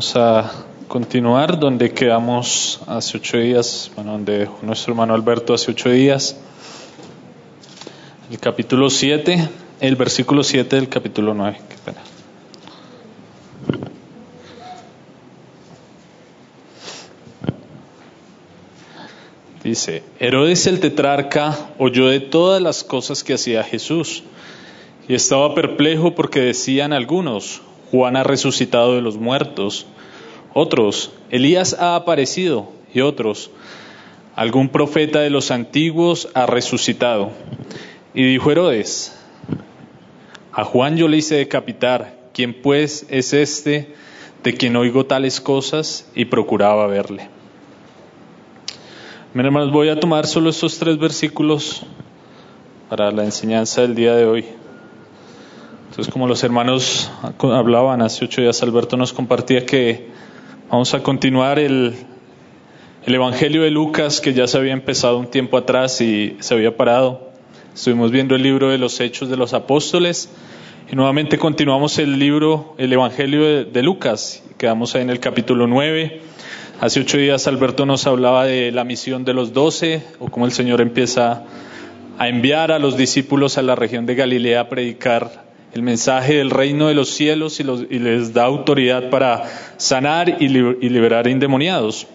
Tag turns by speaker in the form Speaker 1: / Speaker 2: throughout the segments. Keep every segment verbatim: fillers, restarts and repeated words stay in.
Speaker 1: Vamos a continuar donde quedamos hace ocho días, bueno, donde dejó nuestro hermano Alberto hace ocho días. El capítulo siete, el versículo siete del capítulo nueve. Qué pena. Dice: Herodes el tetrarca oyó de todas las cosas que hacía Jesús y estaba perplejo porque decían algunos: Juan ha resucitado de los muertos, otros: Elías ha aparecido, y otros: algún profeta de los antiguos ha resucitado. Y dijo Herodes: a Juan yo le hice decapitar, ¿quién pues es este de quien oigo tales cosas? Y procuraba verle. Mis hermanos, voy a tomar solo estos tres versículos para la enseñanza del día de hoy. Entonces, como los hermanos hablaban hace ocho días, Alberto nos compartía que vamos a continuar el, el Evangelio de Lucas, que ya se había empezado un tiempo atrás y se había parado. Estuvimos viendo el libro de los Hechos de los Apóstoles y nuevamente continuamos el libro, el Evangelio de, de Lucas. Quedamos ahí en el capítulo nueve. Hace ocho días Alberto nos hablaba de la misión de los doce, o cómo el Señor empieza a enviar a los discípulos a la región de Galilea a predicar el mensaje del reino de los cielos y, los, y les da autoridad para sanar y, li, y liberar endemoniados.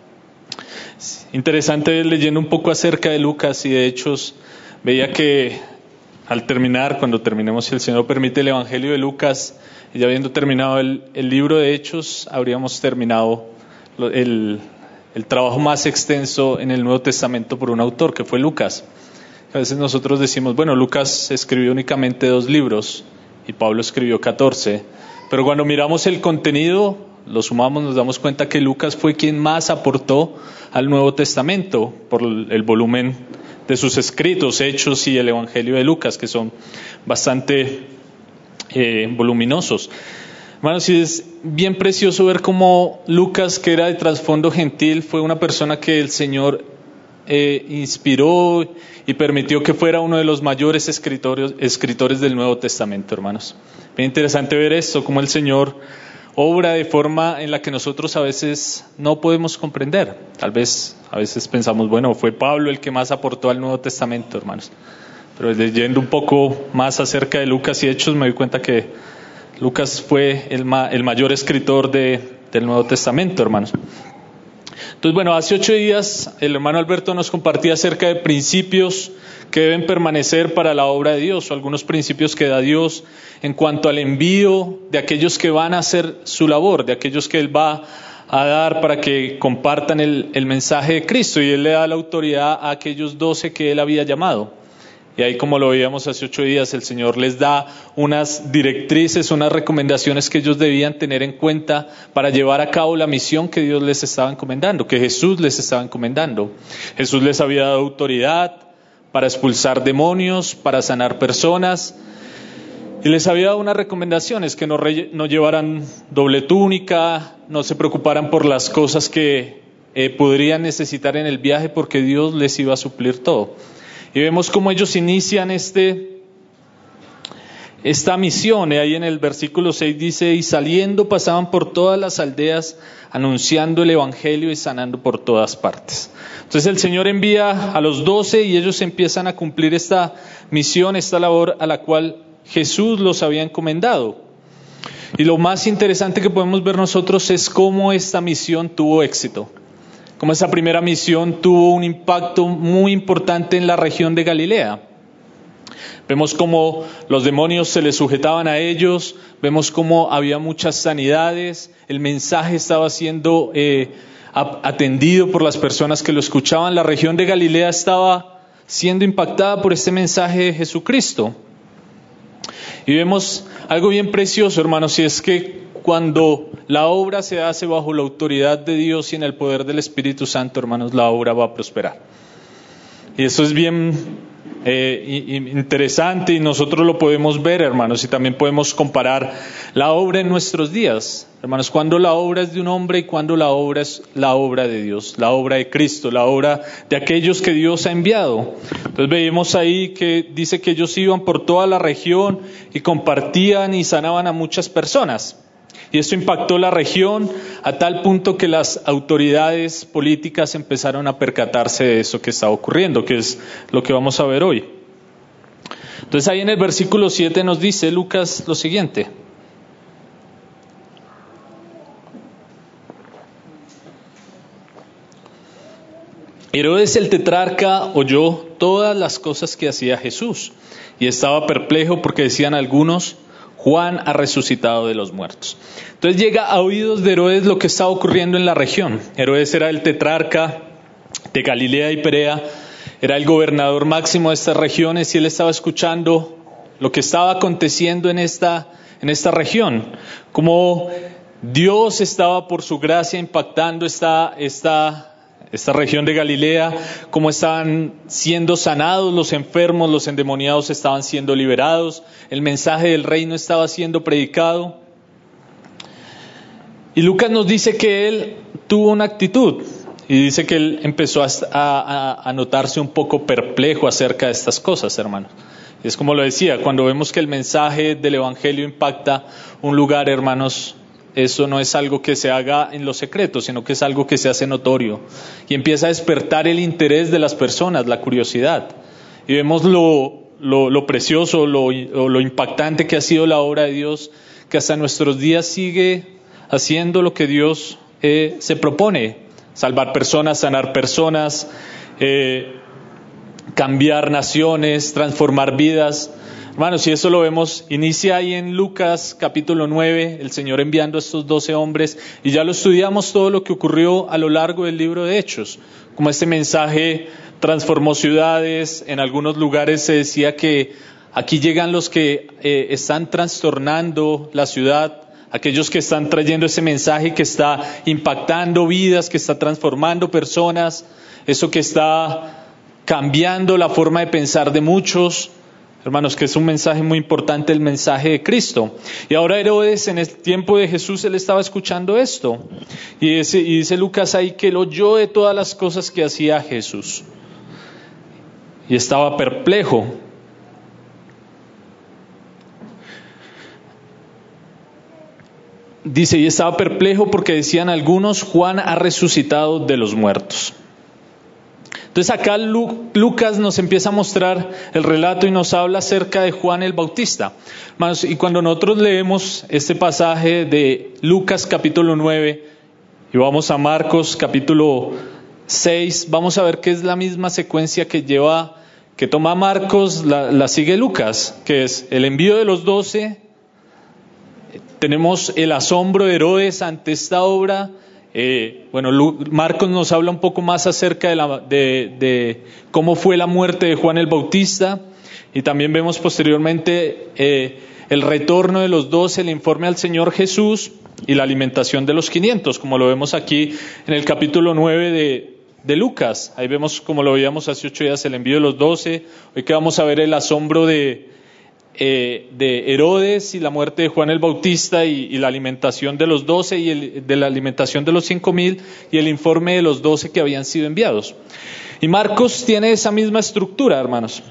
Speaker 1: Interesante, leyendo un poco acerca de Lucas y de Hechos, veía que al terminar, cuando terminemos, si el Señor permite, el Evangelio de Lucas, y ya habiendo terminado el, el libro de Hechos, habríamos terminado El, el trabajo más extenso en el Nuevo Testamento por un autor, que fue Lucas. A veces nosotros decimos, bueno, Lucas escribió únicamente dos libros y Pablo escribió catorce, pero cuando miramos el contenido, lo sumamos, nos damos cuenta que Lucas fue quien más aportó al Nuevo Testamento por el volumen de sus escritos, Hechos y el Evangelio de Lucas, que son bastante eh, voluminosos. Hermanos, sí, es bien precioso ver cómo Lucas, que era de trasfondo gentil, fue una persona que el Señor eh, inspiró y permitió que fuera uno de los mayores escritores, escritores del Nuevo Testamento, hermanos. Bien interesante ver esto, cómo el Señor obra de forma en la que nosotros a veces no podemos comprender. Tal vez a veces pensamos, bueno, fue Pablo el que más aportó al Nuevo Testamento, hermanos. Pero leyendo un poco más acerca de Lucas y Hechos me doy cuenta que Lucas fue el, ma, el mayor escritor de, del Nuevo Testamento, hermanos. Entonces, bueno, hace ocho días el hermano Alberto nos compartía acerca de principios que deben permanecer para la obra de Dios, o algunos principios que da Dios en cuanto al envío de aquellos que van a hacer su labor, de aquellos que Él va a dar para que compartan el, el mensaje de Cristo, y Él le da la autoridad a aquellos doce que Él había llamado. Y ahí, como lo veíamos hace ocho días, el Señor les da unas directrices, unas recomendaciones que ellos debían tener en cuenta para llevar a cabo la misión que Dios les estaba encomendando, que Jesús les estaba encomendando. Jesús les había dado autoridad para expulsar demonios, para sanar personas, y les había dado unas recomendaciones: que no, re, no llevaran doble túnica, no se preocuparan por las cosas que eh, podrían necesitar en el viaje, porque Dios les iba a suplir todo. Y vemos cómo ellos inician este, esta misión. Y ahí en el versículo seis dice: y saliendo pasaban por todas las aldeas, anunciando el evangelio y sanando por todas partes. Entonces el Señor envía a los doce y ellos empiezan a cumplir esta misión, esta labor a la cual Jesús los había encomendado. Y lo más interesante que podemos ver nosotros es cómo esta misión tuvo éxito. Como esa primera misión tuvo un impacto muy importante en la región de Galilea. Vemos cómo los demonios se les sujetaban a ellos, vemos cómo había muchas sanidades, el mensaje estaba siendo eh, atendido por las personas que lo escuchaban. La región de Galilea estaba siendo impactada por este mensaje de Jesucristo. Y vemos algo bien precioso, hermanos, y es que cuando la obra se hace bajo la autoridad de Dios y en el poder del Espíritu Santo, hermanos, la obra va a prosperar. Y eso es bien eh, interesante, y nosotros lo podemos ver, hermanos, y también podemos comparar la obra en nuestros días. Hermanos, cuando la obra es de un hombre y cuando la obra es la obra de Dios, la obra de Cristo, la obra de aquellos que Dios ha enviado. Entonces veíamos ahí que dice que ellos iban por toda la región y compartían y sanaban a muchas personas. Y esto impactó la región a tal punto que las autoridades políticas empezaron a percatarse de eso que estaba ocurriendo, que es lo que vamos a ver hoy. Entonces ahí en el versículo siete nos dice Lucas lo siguiente. Herodes el tetrarca oyó todas las cosas que hacía Jesús y estaba perplejo porque decían algunos, Juan ha resucitado de los muertos. Entonces llega a oídos de Herodes lo que estaba ocurriendo en la región. Herodes era el tetrarca de Galilea y Perea, era el gobernador máximo de estas regiones y él estaba escuchando lo que estaba aconteciendo en esta, en esta región, como Dios estaba por su gracia impactando esta, esta Esta región de Galilea, cómo estaban siendo sanados los enfermos, los endemoniados estaban siendo liberados, el mensaje del reino estaba siendo predicado. Y Lucas nos dice que él tuvo una actitud, y dice que él empezó a, a, a notarse un poco perplejo acerca de estas cosas, hermanos. Y es como lo decía, cuando vemos que el mensaje del evangelio impacta un lugar, hermanos, eso no es algo que se haga en lo secreto, sino que es algo que se hace notorio. Y empieza a despertar el interés de las personas, la curiosidad. Y vemos lo, lo, lo precioso, lo, lo impactante que ha sido la obra de Dios, que hasta nuestros días sigue haciendo lo que Dios eh, se propone. Salvar personas, sanar personas, eh, cambiar naciones, transformar vidas. Hermanos, si eso lo vemos, inicia ahí en Lucas capítulo nueve, el Señor enviando a estos doce hombres, y ya lo estudiamos todo lo que ocurrió a lo largo del libro de Hechos, como este mensaje transformó ciudades. En algunos lugares se decía que aquí llegan los que eh, están trastornando la ciudad, aquellos que están trayendo ese mensaje que está impactando vidas, que está transformando personas, eso que está cambiando la forma de pensar de muchos. Hermanos, que es un mensaje muy importante, el mensaje de Cristo. Y ahora Herodes, en el tiempo de Jesús, él estaba escuchando esto. Y dice, y dice Lucas ahí que él oyó de todas las cosas que hacía Jesús. Y estaba perplejo. Dice, y estaba perplejo porque decían algunos, Juan ha resucitado de los muertos. Entonces acá Lu- Lucas nos empieza a mostrar el relato y nos habla acerca de Juan el Bautista. Hermanos, y cuando nosotros leemos este pasaje de Lucas capítulo nueve y vamos a Marcos capítulo seis, vamos a ver que es la misma secuencia que lleva, que toma Marcos, la, la sigue Lucas, que es el envío de los doce, tenemos el asombro de Herodes ante esta obra. Eh, bueno, Lu- Marcos nos habla un poco más acerca de, la, de, de cómo fue la muerte de Juan el Bautista, y también vemos posteriormente eh, el retorno de los doce, el informe al Señor Jesús y la alimentación de los quinientos, como lo vemos aquí en el capítulo nueve de, de Lucas. Ahí vemos, como lo veíamos hace ocho días, el envío de los doce. Hoy que vamos a ver el asombro de Eh, de Herodes y la muerte de Juan el Bautista y, y la alimentación de los doce y el, de la alimentación de los cinco mil y el informe de los doce que habían sido enviados. Y Marcos tiene esa misma estructura, hermanos.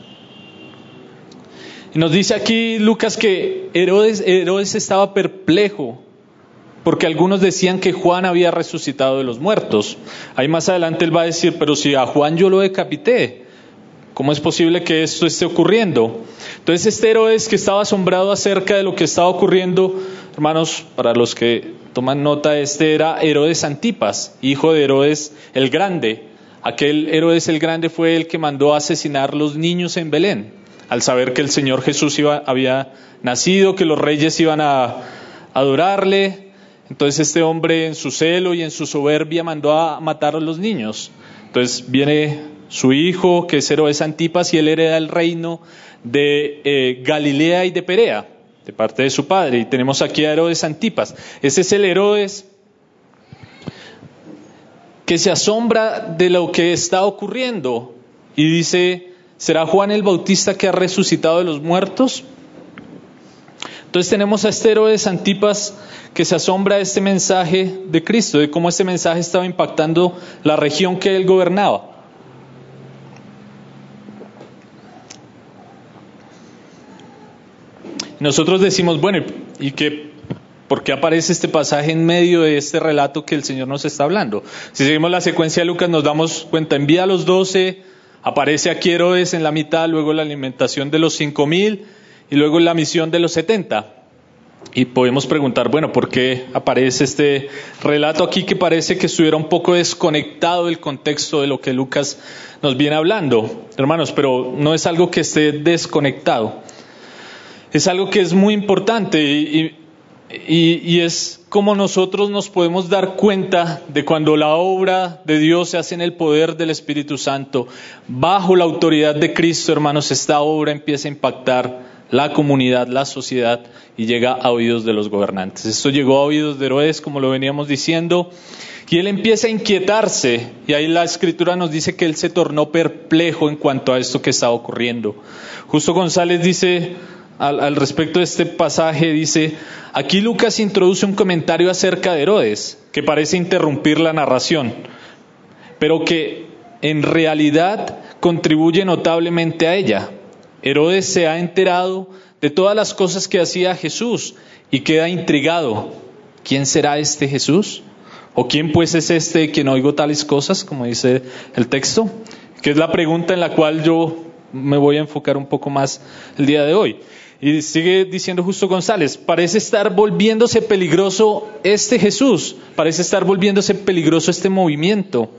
Speaker 1: Y nos dice aquí Lucas que Herodes, Herodes estaba perplejo porque algunos decían que Juan había resucitado de los muertos. Ahí más adelante él va a decir, pero si a Juan yo lo decapité, ¿cómo es posible que esto esté ocurriendo? Entonces este Herodes, que estaba asombrado acerca de lo que estaba ocurriendo, hermanos, para los que toman nota, este era Herodes Antipas, hijo de Herodes el Grande. Aquel Herodes el Grande fue el que mandó a asesinar los niños en Belén, al saber que el Señor Jesús iba, había nacido, que los reyes iban a adorarle. Entonces este hombre, en su celo y en su soberbia, mandó a matar a los niños. Entonces viene su hijo, que es Herodes Antipas, y él hereda el reino de eh, Galilea y de Perea, de parte de su padre. Y tenemos aquí a Herodes Antipas. Ese es el Herodes que se asombra de lo que está ocurriendo y dice, ¿será Juan el Bautista que ha resucitado de los muertos? Entonces tenemos a este Herodes Antipas que se asombra de este mensaje de Cristo, de cómo este mensaje estaba impactando la región que él gobernaba. Nosotros decimos, bueno, ¿y qué, por qué qué aparece este pasaje en medio de este relato que el Señor nos está hablando? Si seguimos la secuencia de Lucas nos damos cuenta, envía a los doce, aparece aquí Herodes en la mitad, luego la alimentación de los cinco mil y luego la misión de los setenta. Y podemos preguntar, bueno, ¿por qué aparece este relato aquí que parece que estuviera un poco desconectado del contexto de lo que Lucas nos viene hablando? Hermanos, pero no es algo que esté desconectado. Es algo que es muy importante y, y, y es como nosotros nos podemos dar cuenta de cuando la obra de Dios se hace en el poder del Espíritu Santo, bajo la autoridad de Cristo, hermanos, esta obra empieza a impactar la comunidad, la sociedad, y llega a oídos de los gobernantes. Esto llegó a oídos de Herodes, como lo veníamos diciendo, y él empieza a inquietarse, y ahí la Escritura nos dice que él se tornó perplejo en cuanto a esto que estaba ocurriendo. Justo González dice al, al respecto de este pasaje, dice, aquí Lucas introduce un comentario acerca de Herodes, que parece interrumpir la narración, pero que en realidad contribuye notablemente a ella. Herodes se ha enterado de todas las cosas que hacía Jesús y queda intrigado. ¿Quién será este Jesús? ¿O quién pues es este de quien oigo tales cosas, como dice el texto? Que es la pregunta en la cual yo me voy a enfocar un poco más el día de hoy. Y sigue diciendo Justo González, parece estar volviéndose peligroso este Jesús, parece estar volviéndose peligroso este movimiento.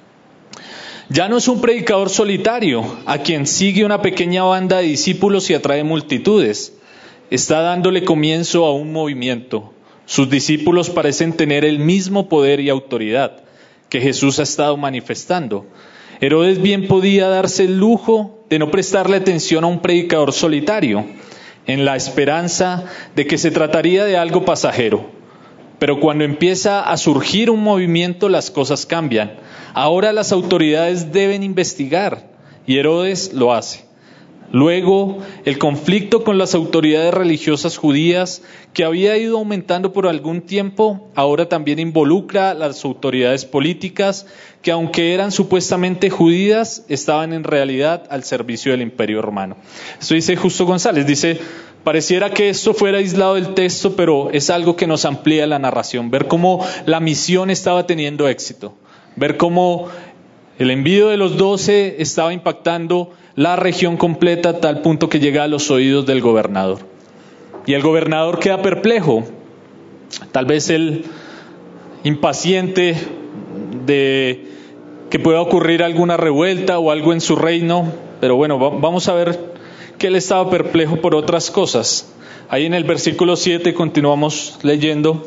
Speaker 1: Ya no es un predicador solitario, a quien sigue una pequeña banda de discípulos y atrae multitudes. Está dándole comienzo a un movimiento. Sus discípulos parecen tener el mismo poder y autoridad que Jesús ha estado manifestando. Herodes bien podía darse el lujo de no prestarle atención a un predicador solitario, en la esperanza de que se trataría de algo pasajero. Pero cuando empieza a surgir un movimiento, las cosas cambian. Ahora las autoridades deben investigar, y Herodes lo hace. Luego, el conflicto con las autoridades religiosas judías, que había ido aumentando por algún tiempo, ahora también involucra a las autoridades políticas, que aunque eran supuestamente judías, estaban en realidad al servicio del Imperio Romano. Esto dice Justo González, dice, pareciera que esto fuera aislado del texto, pero es algo que nos amplía la narración, ver cómo la misión estaba teniendo éxito, ver cómo el envío de los doce estaba impactando la región completa a tal punto que llega a los oídos del gobernador. Y el gobernador queda perplejo, tal vez él impaciente de que pueda ocurrir alguna revuelta o algo en su reino, pero bueno, vamos a ver que él estaba perplejo por otras cosas. Ahí en el versículo siete continuamos leyendo.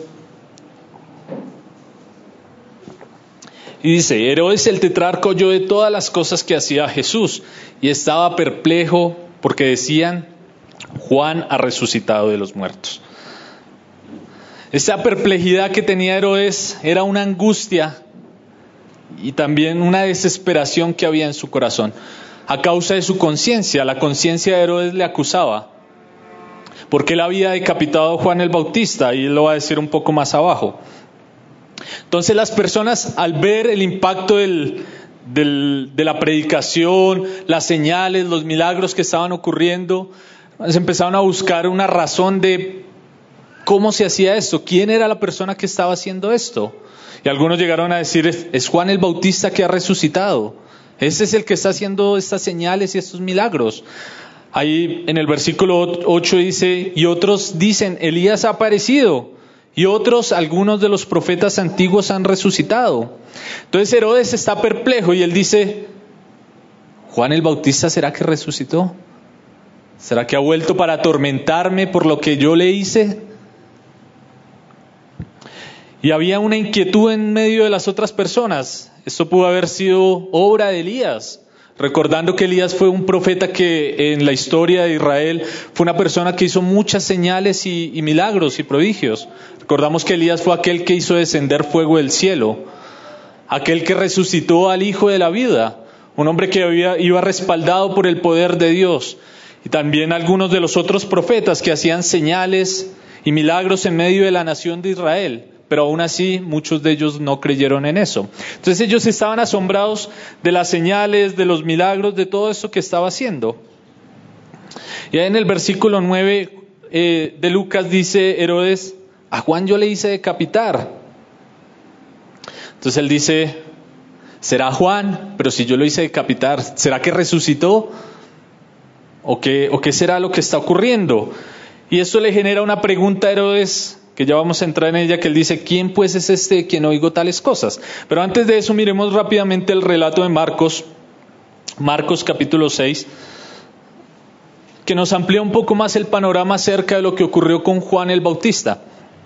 Speaker 1: Y dice, Herodes el tetrarca oyó de todas las cosas que hacía Jesús y estaba perplejo porque decían, Juan ha resucitado de los muertos. Esta perplejidad que tenía Herodes era una angustia y también una desesperación que había en su corazón. A causa de su conciencia, la conciencia de Herodes le acusaba, porque él había decapitado a Juan el Bautista, y él lo va a decir un poco más abajo. Entonces las personas, al ver el impacto del, del, de la predicación, las señales, los milagros que estaban ocurriendo, se empezaron a buscar una razón de cómo se hacía esto, quién era la persona que estaba haciendo esto. Y algunos llegaron a decir, es Juan el Bautista que ha resucitado. Ese es el que está haciendo estas señales y estos milagros. Ahí en el versículo ocho dice, y otros dicen, Elías ha aparecido, y otros, algunos de los profetas antiguos han resucitado. Entonces Herodes está perplejo y él dice, ¿Juan el Bautista será que resucitó? ¿Será que ha vuelto para atormentarme por lo que yo le hice? Y había una inquietud en medio de las otras personas. Esto pudo haber sido obra de Elías, recordando que Elías fue un profeta que en la historia de Israel fue una persona que hizo muchas señales y, y milagros y prodigios. Recordamos que Elías fue aquel que hizo descender fuego del cielo, aquel que resucitó al hijo de la viuda, un hombre que había, iba respaldado por el poder de Dios. Y también algunos de los otros profetas que hacían señales y milagros en medio de la nación de Israel. Pero aún así muchos de ellos no creyeron en eso. Entonces ellos estaban asombrados de las señales, de los milagros, de todo eso que estaba haciendo. Y ahí en el versículo nueve eh, de Lucas dice, Herodes A Juan yo le hice decapitar. Entonces él dice, será Juan, pero si yo lo hice decapitar, ¿será que resucitó? ¿O qué, o qué será lo que está ocurriendo? Y esto le genera una pregunta a Herodes, que ya vamos a entrar en ella, que él dice, ¿quién pues es este de quien oigo tales cosas? Pero antes de eso miremos rápidamente el relato de Marcos, Marcos capítulo seis, que nos amplía un poco más el panorama acerca de lo que ocurrió con Juan el Bautista.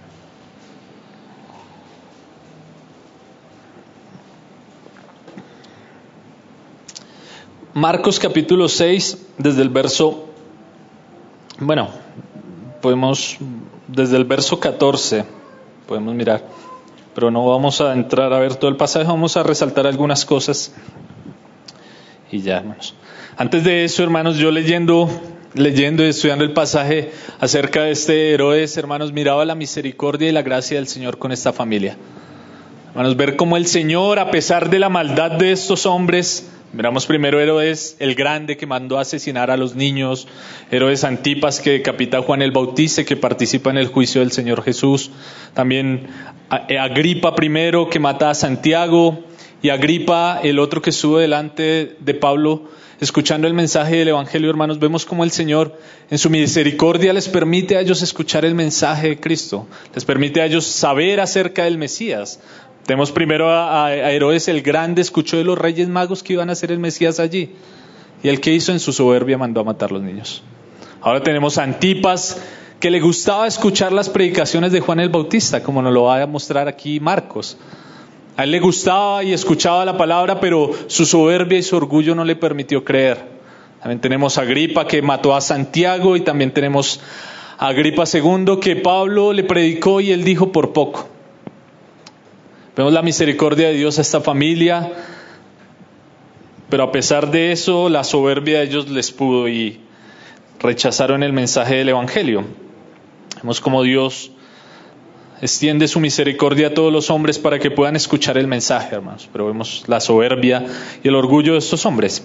Speaker 1: Marcos capítulo seis, desde el verso, bueno, podemos, desde el verso catorce, podemos mirar, pero no vamos a entrar a ver todo el pasaje, vamos a resaltar algunas cosas y ya, hermanos. Antes de eso, hermanos, yo leyendo, leyendo y estudiando el pasaje acerca de este Herodes, hermanos, miraba la misericordia y la gracia del Señor con esta familia. Hermanos, ver cómo el Señor, a pesar de la maldad de estos hombres, miramos primero Herodes el Grande, que mandó a asesinar a los niños, Herodes Antipas, que decapita a Juan el Bautista, que participa en el juicio del Señor Jesús, también Agripa primero, que mata a Santiago, y Agripa, el otro que sube delante de Pablo, escuchando el mensaje del Evangelio. Hermanos, vemos cómo el Señor en su misericordia les permite a ellos escuchar el mensaje de Cristo, les permite a ellos saber acerca del Mesías. Tenemos primero a, a Herodes el Grande, escuchó de los reyes magos que iban a ser el Mesías allí, y el que hizo en su soberbia mandó a matar a los niños. Ahora tenemos a Antipas, que le gustaba escuchar las predicaciones de Juan el Bautista, como nos lo va a mostrar aquí Marcos. A él le gustaba y escuchaba la palabra, pero su soberbia y su orgullo no le permitió creer. También tenemos a Agripa, que mató a Santiago, y también tenemos a Agripa segundo, que Pablo le predicó y él dijo por poco. Vemos la misericordia de Dios a esta familia, pero a pesar de eso, la soberbia de ellos les pudo y rechazaron el mensaje del Evangelio. Vemos cómo Dios extiende su misericordia a todos los hombres para que puedan escuchar el mensaje, hermanos. Pero vemos la soberbia y el orgullo de estos hombres.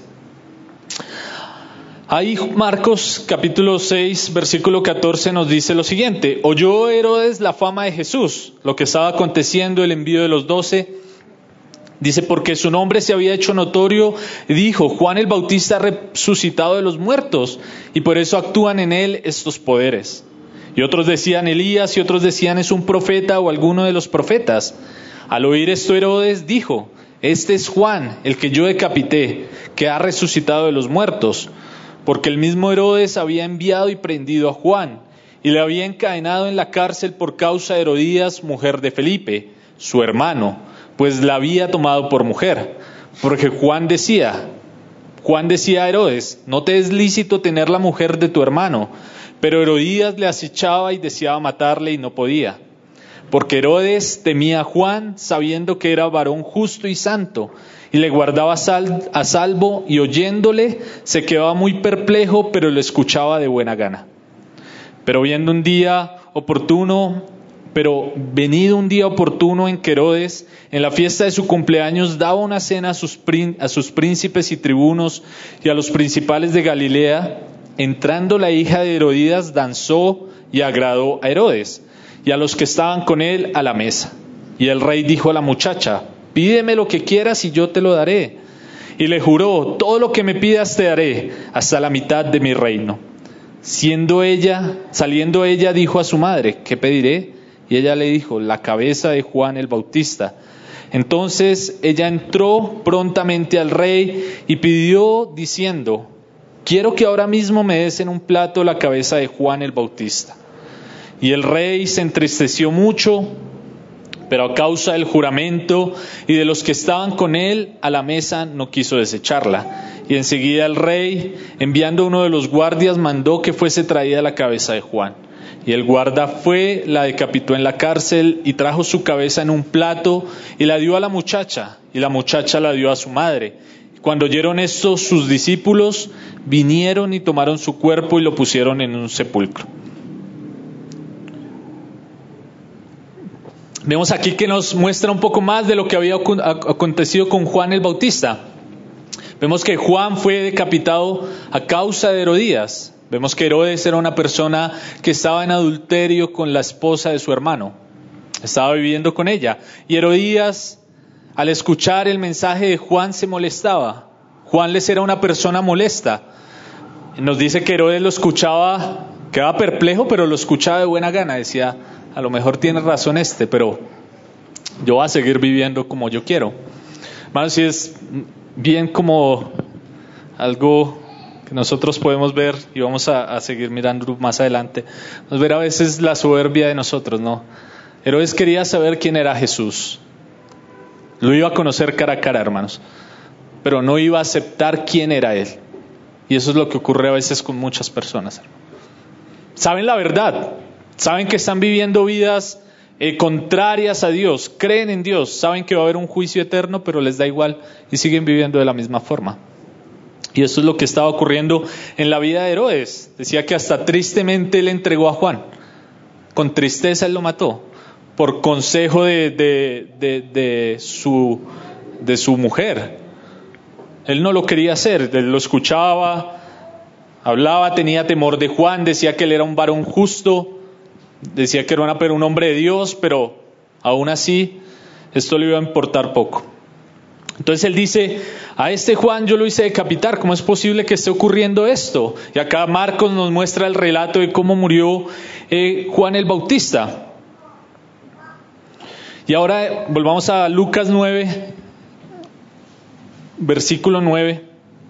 Speaker 1: Ahí Marcos capítulo seis, versículo catorce nos dice lo siguiente: oyó Herodes la fama de Jesús, lo que estaba aconteciendo, el envío de los doce. Dice, porque su nombre se había hecho notorio, y dijo, Juan el Bautista ha resucitado de los muertos, y por eso actúan en él estos poderes. Y otros decían Elías, y otros decían es un profeta o alguno de los profetas. Al oír esto Herodes dijo, este es Juan, el que yo decapité, que ha resucitado de los muertos. Porque el mismo Herodes había enviado y prendido a Juan, y le había encadenado en la cárcel por causa de Herodías, mujer de Felipe, su hermano, pues la había tomado por mujer. Porque Juan decía, Juan decía a Herodes, no te es lícito tener la mujer de tu hermano. Pero Herodías le acechaba y deseaba matarle y no podía. Porque Herodes temía a Juan, sabiendo que era varón justo y santo, y le guardaba sal, a salvo, y oyéndole se quedaba muy perplejo, pero lo escuchaba de buena gana. Pero viendo un día oportuno, pero venido un día oportuno en que Herodes, en la fiesta de su cumpleaños, daba una cena a sus, prín, a sus príncipes y tribunos y a los principales de Galilea, entrando la hija de Herodías danzó y agradó a Herodes y a los que estaban con él a la mesa. Y el rey dijo a la muchacha, pídeme lo que quieras y yo te lo daré. Y le juró, todo lo que me pidas te daré, hasta la mitad de mi reino. Siendo ella, saliendo ella dijo a su madre, ¿qué pediré? Y ella le dijo, la cabeza de Juan el Bautista. Entonces ella entró prontamente al rey y pidió diciendo, quiero que ahora mismo me des en un plato la cabeza de Juan el Bautista. Y el rey se entristeció mucho, pero a causa del juramento y de los que estaban con él a la mesa no quiso desecharla. Y enseguida el rey, enviando uno de los guardias, mandó que fuese traída la cabeza de Juan. Y el guarda fue, la decapitó en la cárcel y trajo su cabeza en un plato y la dio a la muchacha, y la muchacha la dio a su madre. Cuando oyeron esto, sus discípulos vinieron y tomaron su cuerpo y lo pusieron en un sepulcro. Vemos aquí que nos muestra un poco más de lo que había acontecido con Juan el Bautista. Vemos que Juan fue decapitado a causa de Herodías. Vemos que Herodes era una persona que estaba en adulterio con la esposa de su hermano. Estaba viviendo con ella. Y Herodías, al escuchar el mensaje de Juan, se molestaba. Juan les era una persona molesta. Nos dice que Herodes lo escuchaba, quedaba perplejo, pero lo escuchaba de buena gana. Decía, a lo mejor tiene razón este, pero yo voy a seguir viviendo como yo quiero. Hermanos, si es bien como algo que nosotros podemos ver y vamos a, a seguir mirando más adelante. Vamos a ver a veces la soberbia de nosotros, ¿no? Herodes quería saber quién era Jesús. Lo iba a conocer cara a cara, hermanos, pero no iba a aceptar quién era Él. Y eso es lo que ocurre a veces con muchas personas. Saben la verdad, saben que están viviendo vidas eh, contrarias a Dios, creen en Dios, saben que va a haber un juicio eterno, pero les da igual y siguen viviendo de la misma forma. Y eso es lo que estaba ocurriendo en la vida de Herodes. Decía que hasta tristemente él entregó a Juan. Con tristeza él lo mató. Por consejo de, de, de, de, su, de su mujer. Él no lo quería hacer. Él lo escuchaba, hablaba, tenía temor de Juan. Decía que él era un varón justo. Decía que era una, un hombre de Dios. Pero aún así, esto le iba a importar poco. Entonces él dice, a este Juan yo lo hice decapitar, ¿cómo es posible que esté ocurriendo esto? Y acá Marcos nos muestra el relato de cómo murió eh, Juan el Bautista. Y ahora eh, volvamos a Lucas nueve, versículo nueve.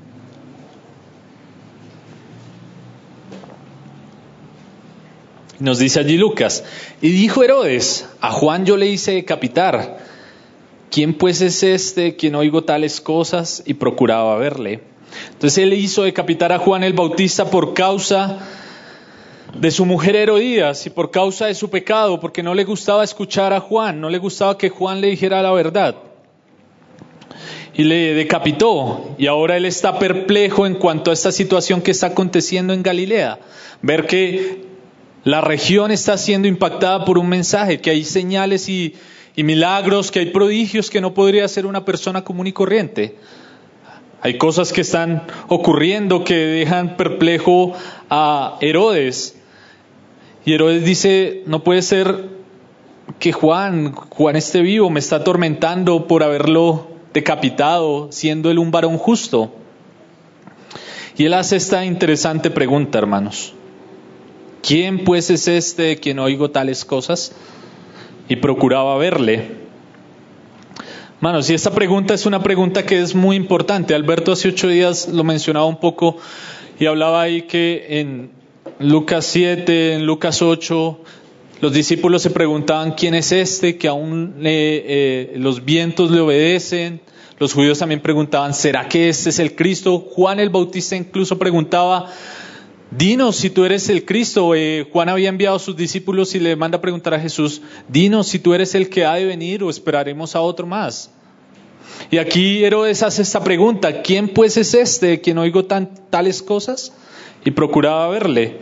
Speaker 1: Nos dice allí Lucas, y dijo Herodes, a Juan yo le hice decapitar. ¿Quién pues es este quien oigo tales cosas? Y procuraba verle. Entonces él hizo decapitar a Juan el Bautista por causa de su mujer Herodías y por causa de su pecado, porque no le gustaba escuchar a Juan, no le gustaba que Juan le dijera la verdad. Y le decapitó, y ahora él está perplejo en cuanto a esta situación que está aconteciendo en Galilea. Ver que la región está siendo impactada por un mensaje, que hay señales y Y milagros, que hay prodigios que no podría hacer una persona común y corriente. Hay cosas que están ocurriendo que dejan perplejo a Herodes. Y Herodes dice, no puede ser que Juan, Juan esté vivo, me está atormentando por haberlo decapitado, siendo él un varón justo. Y él hace esta interesante pregunta, hermanos. ¿Quién pues es este de quien oigo tales cosas? Y procuraba verle. Hermanos, y esta pregunta es una pregunta que es muy importante. Alberto hace ocho días lo mencionaba un poco y hablaba ahí que en Lucas siete, en Lucas ocho, los discípulos se preguntaban quién es este que aún le, eh, los vientos le obedecen. Los judíos también preguntaban, ¿será que este es el Cristo? Juan el Bautista incluso preguntaba, dinos si tú eres el Cristo. Eh, Juan había enviado a sus discípulos y le manda a preguntar a Jesús, dinos si tú eres el que ha de venir o esperaremos a otro más. Y aquí Herodes hace esta pregunta, ¿quién pues es este de quien oigo tan, tales cosas? Y procuraba verle.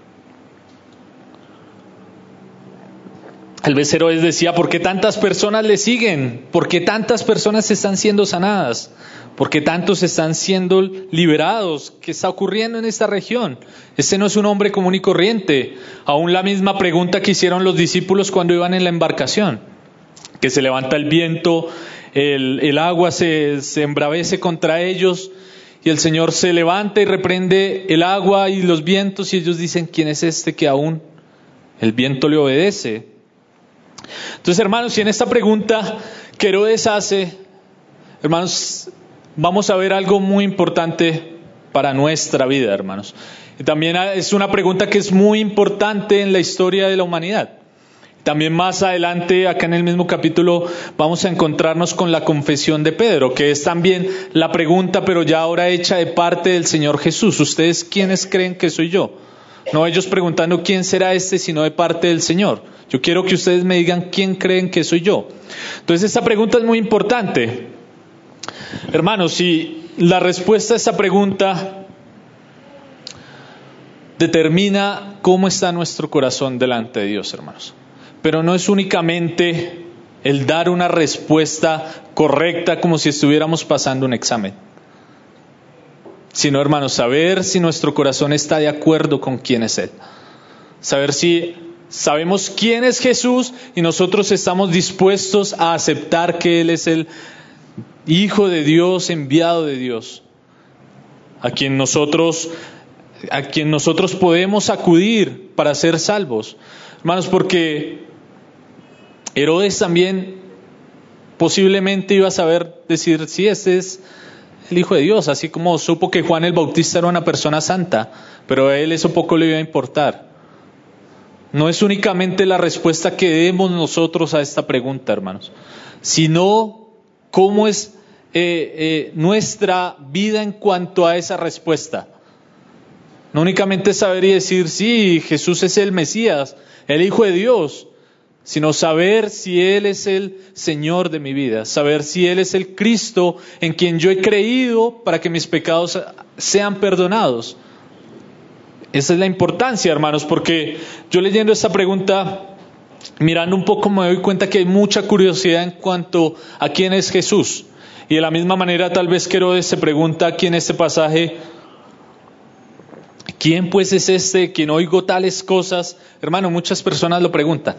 Speaker 1: Tal vez Herodes decía, ¿por qué tantas personas le siguen? ¿Por qué tantas personas están siendo sanadas? ¿Por qué tantos están siendo liberados? ¿Qué está ocurriendo en esta región? Este no es un hombre común y corriente. Aún la misma pregunta que hicieron los discípulos cuando iban en la embarcación. Que se levanta el viento, el, el agua se, se embravece contra ellos y el Señor se levanta y reprende el agua y los vientos y ellos dicen, ¿quién es este que aún el viento le obedece? Entonces, hermanos, y en esta pregunta que Herodes hace, hermanos, vamos a ver algo muy importante para nuestra vida, hermanos. Y también es una pregunta que es muy importante en la historia de la humanidad. También más adelante, acá en el mismo capítulo, vamos a encontrarnos con la confesión de Pedro, que es también la pregunta, pero ya ahora hecha de parte del Señor Jesús. ¿Ustedes quiénes creen que soy yo? No ellos preguntando quién será este, sino de parte del Señor. Yo quiero que ustedes me digan quién creen que soy yo. Entonces esta pregunta es muy importante. Hermanos, si la respuesta a esta pregunta determina cómo está nuestro corazón delante de Dios, hermanos. Pero no es únicamente el dar una respuesta correcta como si estuviéramos pasando un examen. sino, hermanos, saber si nuestro corazón está de acuerdo con quién es Él. Saber si sabemos quién es Jesús y nosotros estamos dispuestos a aceptar que Él es el Hijo de Dios, enviado de Dios, a quien nosotros, a quien nosotros podemos acudir para ser salvos. Hermanos, porque Herodes también posiblemente iba a saber decir, sí, este es el Hijo de Dios, así como supo que Juan el Bautista era una persona santa, pero a él eso poco le iba a importar. No es únicamente la respuesta que demos nosotros a esta pregunta, hermanos, sino cómo es eh, eh, nuestra vida en cuanto a esa respuesta. No únicamente saber y decir, sí, Jesús es el Mesías, el Hijo de Dios, sino saber si Él es el Señor de mi vida, saber si Él es el Cristo en quien yo he creído para que mis pecados sean perdonados. Esa es la importancia, hermanos, porque yo leyendo esta pregunta, mirando un poco, me doy cuenta que hay mucha curiosidad en cuanto a quién es Jesús. Y de la misma manera, tal vez que Herodes se pregunta aquí en este pasaje, ¿quién pues es este quien oigo tales cosas? Hermano, muchas personas lo preguntan.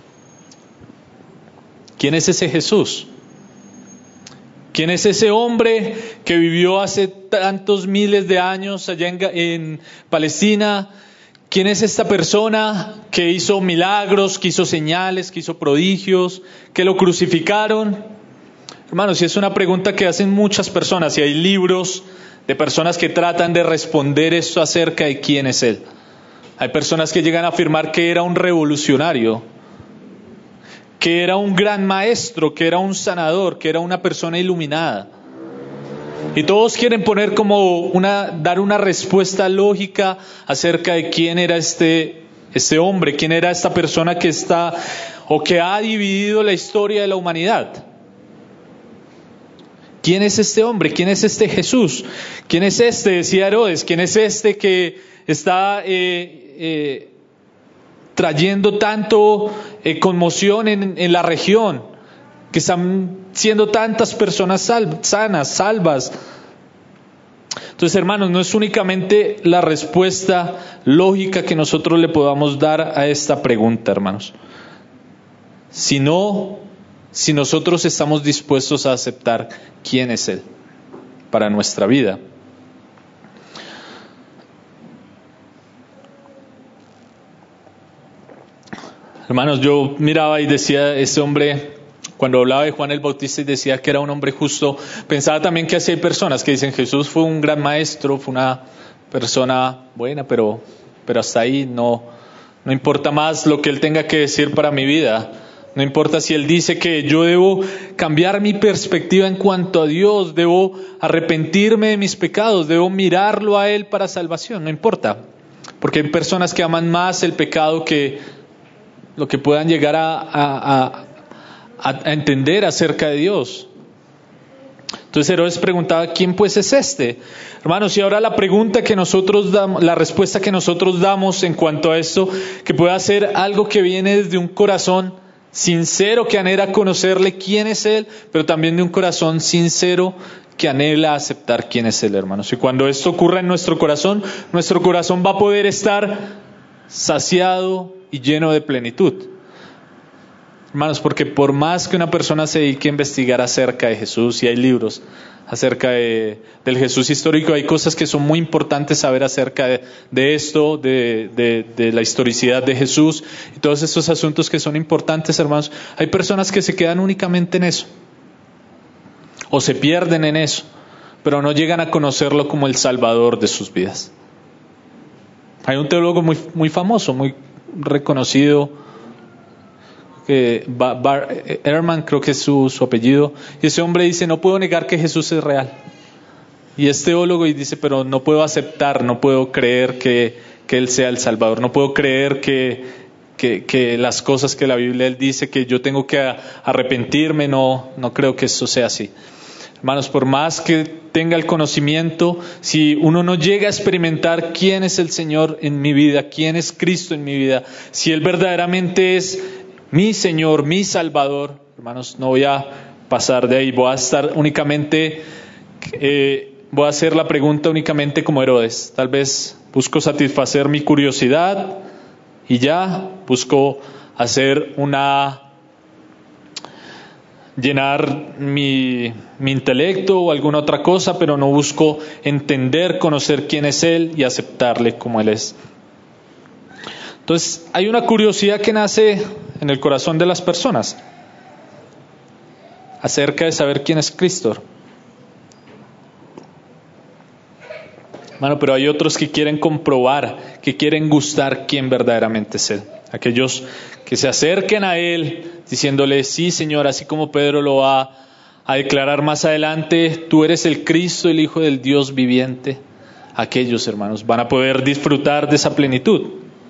Speaker 1: ¿Quién es ese Jesús? ¿Quién es ese hombre que vivió hace tantos miles de años allá en, en Palestina? ¿Quién es esta persona que hizo milagros, que hizo señales, que hizo prodigios, que lo crucificaron? Hermanos, y es una pregunta que hacen muchas personas y hay libros de personas que tratan de responder esto acerca de quién es Él. Hay personas que llegan a afirmar que era un revolucionario, que era un gran maestro, que era un sanador, que era una persona iluminada. Y todos quieren poner como una, dar una respuesta lógica acerca de quién era este, este hombre, quién era esta persona que está o que ha dividido la historia de la humanidad. ¿Quién es este hombre? ¿Quién es este Jesús? ¿Quién es este? Decía Herodes. ¿Quién es este que está eh, eh, trayendo tanto eh, conmoción en, en la región? Que están siendo tantas personas sal, sanas, salvas. Entonces, hermanos, no es únicamente la respuesta lógica que nosotros le podamos dar a esta pregunta, hermanos, sino si nosotros estamos dispuestos a aceptar quién es Él para nuestra vida. Hermanos, yo miraba y decía, ese hombre, cuando hablaba de Juan el Bautista y decía que era un hombre justo, pensaba también que así hay personas que dicen, Jesús fue un gran maestro, fue una persona buena, pero, pero hasta ahí no, no importa más lo que Él tenga que decir para mi vida. No importa si Él dice que yo debo cambiar mi perspectiva en cuanto a Dios, debo arrepentirme de mis pecados, debo mirarlo a Él para salvación, no importa. Porque hay personas que aman más el pecado que lo que puedan llegar a, a, a, a entender acerca de Dios. Entonces Herodes preguntaba, ¿quién pues es este? Hermanos, y ahora la pregunta que nosotros damos, la respuesta que nosotros damos en cuanto a esto, que pueda ser algo que viene desde un corazón sincero que anhela conocerle quién es Él, pero también de un corazón sincero que anhela aceptar quién es Él, hermanos. Y cuando esto ocurra en nuestro corazón, nuestro corazón va a poder estar saciado y lleno de plenitud. Hermanos, porque por más que una persona se dedique a investigar acerca de Jesús, y hay libros acerca de, del Jesús histórico, hay cosas que son muy importantes saber acerca de, de esto, de, de, de la historicidad de Jesús, y todos estos asuntos que son importantes, hermanos. Hay personas que se quedan únicamente en eso, o se pierden en eso, pero no llegan a conocerlo como el Salvador de sus vidas. Hay un teólogo muy, muy famoso, muy reconocido, que Bar Ehrman, creo que es su, su apellido, y ese hombre dice, no puedo negar que Jesús es real. Y es teólogo y dice, pero no puedo aceptar, no puedo creer que, que Él sea el Salvador, no puedo creer que, que, que las cosas que la Biblia Él dice que yo tengo que arrepentirme, no, no creo que eso sea así. Hermanos, por más que tenga el conocimiento, si uno no llega a experimentar quién es el Señor en mi vida, quién es Cristo en mi vida, si Él verdaderamente es mi Señor, mi Salvador, hermanos, no voy a pasar de ahí, voy a estar únicamente eh, voy a hacer la pregunta únicamente como Herodes. Tal vez busco satisfacer mi curiosidad y ya, busco hacer una... llenar mi, mi intelecto o alguna otra cosa, pero no busco entender, conocer quién es Él y aceptarle como Él es. Entonces, hay una curiosidad que nace en el corazón de las personas acerca de saber quién es Cristo. Bueno, pero hay otros que quieren comprobar, que quieren gustar quién verdaderamente es Él. Aquellos que se acerquen a Él diciéndole, sí, Señor, así como Pedro lo va a declarar más adelante, tú eres el Cristo, el Hijo del Dios viviente. Aquellos, hermanos, van a poder disfrutar de esa plenitud.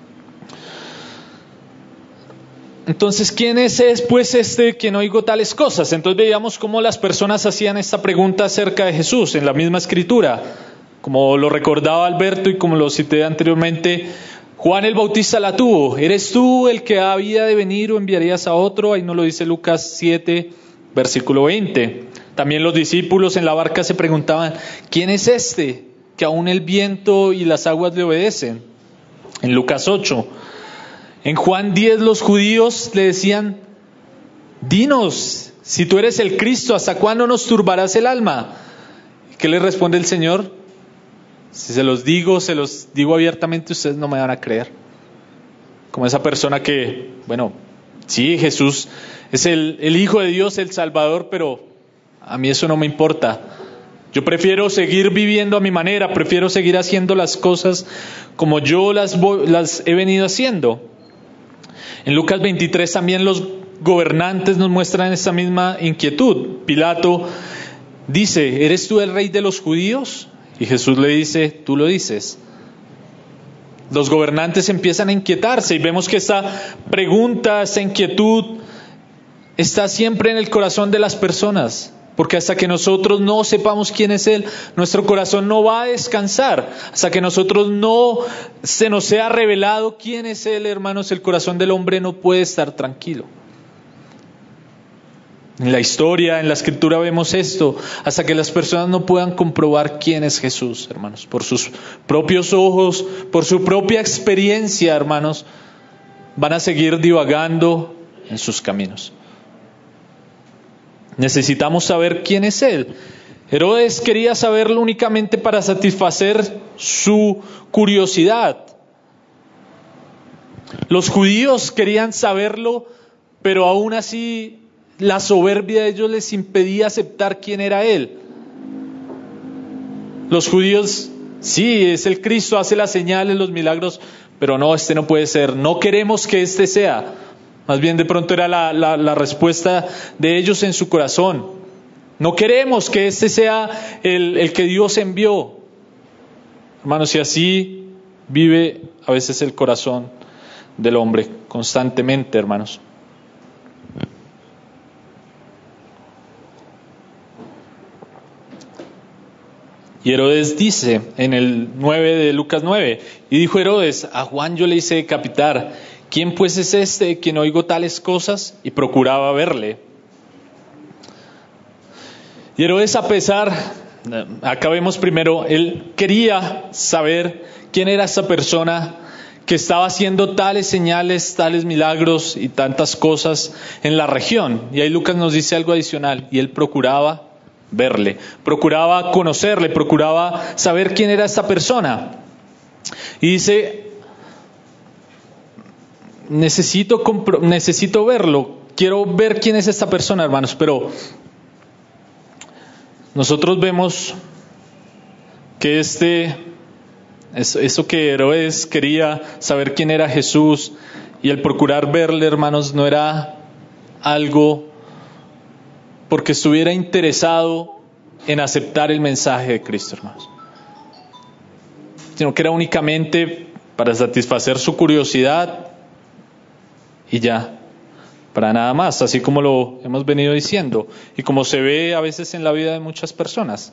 Speaker 1: Entonces, ¿quién es pues este que no oigo tales cosas? Entonces veíamos cómo las personas hacían esta pregunta acerca de Jesús en la misma escritura. Como lo recordaba Alberto y como lo cité anteriormente, Juan el Bautista la tuvo. ¿Eres tú el que había de venir o enviarías a otro? Ahí nos lo dice Lucas siete, versículo veinte. También los discípulos en la barca se preguntaban, ¿quién es este que aún el viento y las aguas le obedecen? En Lucas ocho. En Juan diez los judíos le decían, dinos, si tú eres el Cristo, ¿hasta cuándo nos turbarás el alma? ¿Qué le responde el Señor? Si se los digo, se los digo abiertamente, ustedes no me van a creer. Como esa persona que, bueno, sí, Jesús es el, el Hijo de Dios, el Salvador, pero a mí eso no me importa. Yo prefiero seguir viviendo a mi manera, prefiero seguir haciendo las cosas como yo las, las he venido haciendo. En Lucas veintitrés también los gobernantes nos muestran esta misma inquietud. Pilato dice, ¿eres tú el rey de los judíos? Y Jesús le dice, tú lo dices. Los gobernantes empiezan a inquietarse y vemos que esta pregunta, esta inquietud está siempre en el corazón de las personas. Porque hasta que nosotros no sepamos quién es Él, nuestro corazón no va a descansar. Hasta que nosotros no se nos sea revelado quién es Él, hermanos, el corazón del hombre no puede estar tranquilo. En la historia, en la escritura vemos esto, hasta que las personas no puedan comprobar quién es Jesús, hermanos, por sus propios ojos, por su propia experiencia, hermanos, van a seguir divagando en sus caminos. Necesitamos saber quién es Él. Herodes quería saberlo únicamente para satisfacer su curiosidad. Los judíos querían saberlo, pero aún así la soberbia de ellos les impedía aceptar quién era Él. Los judíos, sí, es el Cristo, hace las señales, los milagros, pero no, este no puede ser. No queremos que este sea. Más bien de pronto era la, la, la respuesta de ellos en su corazón. No queremos que este sea el, el que Dios envió. Hermanos, y así vive a veces el corazón del hombre constantemente, hermanos. Y Herodes dice en el nueve de Lucas nueve, y dijo Herodes, a Juan yo le hice decapitar, ¿quién pues es este que no oigo tales cosas? Y procuraba verle. Y Herodes, a pesar, acá vemos primero, él quería saber quién era esa persona que estaba haciendo tales señales, tales milagros y tantas cosas en la región. Y ahí Lucas nos dice algo adicional, y él procuraba verle, procuraba conocerle, procuraba saber quién era esta persona. Y dice, necesito, compro- necesito verlo, quiero ver quién es esta persona, hermanos. Pero nosotros vemos que este, eso, eso que Herodes quería saber quién era Jesús y el procurar verle, hermanos, no era algo porque estuviera interesado en aceptar el mensaje de Cristo, hermanos, sino que era únicamente para satisfacer su curiosidad y ya, para nada más, así como lo hemos venido diciendo y como se ve a veces en la vida de muchas personas.